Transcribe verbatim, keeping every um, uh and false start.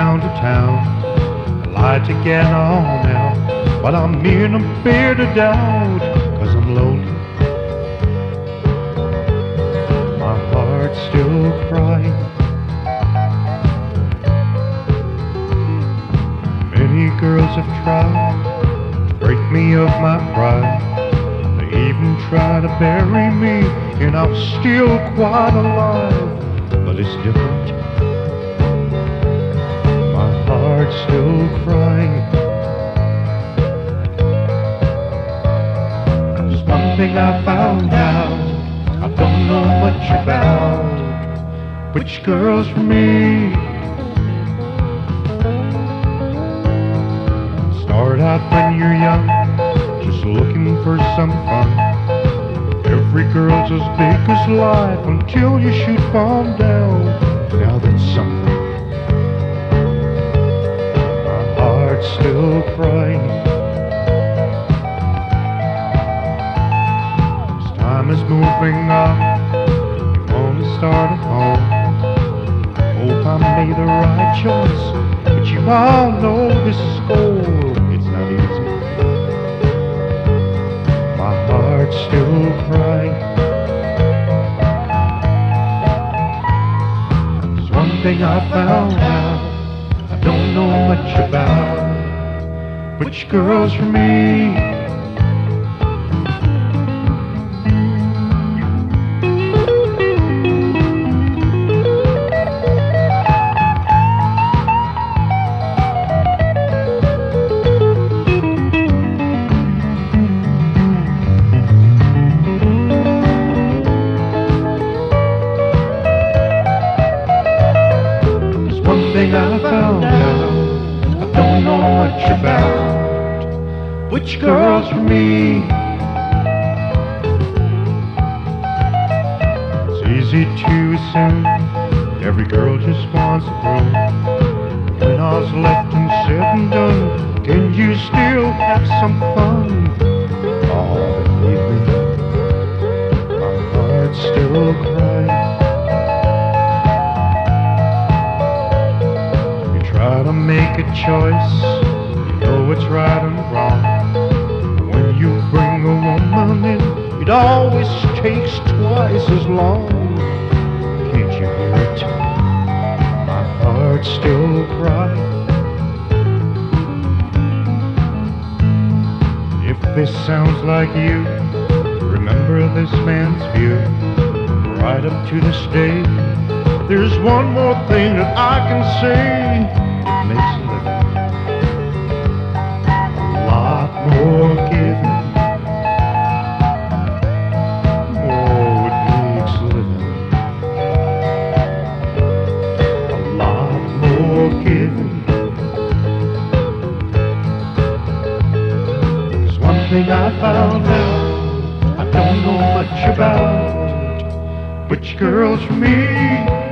round to town. I like to get on out, but I'm in a bit of doubt, 'cause I'm lonely. My heart's still crying. Many girls have tried to break me of my pride. They even try to bury me, and I'm still quite alive. But it's different. My heart's still crying. There's one thing I found out I don't know much about, which girl's for me. Start out when you're young, just looking for some fun. Every girl's as big as life until you shoot bomb down. Now that's something. My heart's still crying. As time is moving on, you want to start at home. Hope I made the right choice, but you all know this is gold. It's not easy. My heart's still crying. There's one thing I found out I don't know much about, which girl's for me. One thing I found out I don't know much about, which girl's for me. It's easy to assume every girl just wants a room. When I was left and said and done, can you still have some fun? Oh, believe me, my heart's still crying. Try to make a choice, you know it's right and wrong. When you bring a woman in, it always takes twice as long. Can't you hear it? My heart's still crying. If this sounds like you, remember this man's view. Right up to this day, there's one more thing that I can say. Makes a living a lot more giving. Oh, it makes a living a lot more giving. There's one thing I found out I don't know much about, which girl's for me.